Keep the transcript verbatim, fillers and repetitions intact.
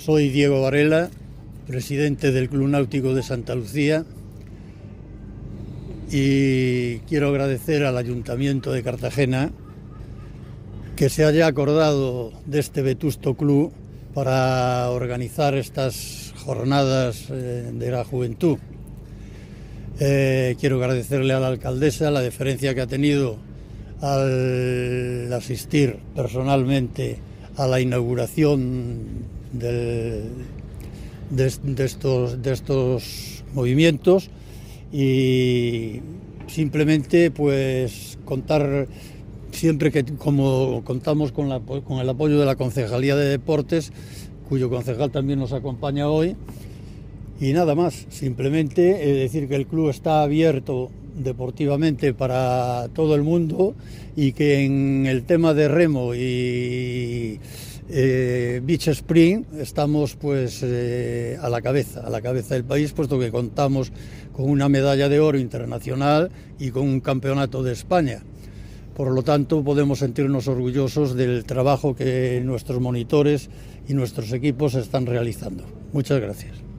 Soy Diego Varela, presidente del Club Náutico de Santa Lucía, y quiero agradecer al Ayuntamiento de Cartagena que se haya acordado de este vetusto club para organizar estas jornadas eh, de la juventud. Eh, quiero agradecerle a la alcaldesa la deferencia que ha tenido al asistir personalmente a la inauguración del, de, de, estos, de estos movimientos, y simplemente pues contar siempre que, como contamos con, la, con el apoyo de la Concejalía de Deportes, cuyo concejal también nos acompaña hoy. Y nada más, simplemente eh, decir que el club está abierto deportivamente para todo el mundo, y que en el tema de remo y eh, beach sprint estamos pues eh, a la cabeza, a la cabeza del país, puesto que contamos con una medalla de oro internacional y con un campeonato de España. Por lo tanto, podemos sentirnos orgullosos del trabajo que nuestros monitores y nuestros equipos están realizando. Muchas gracias.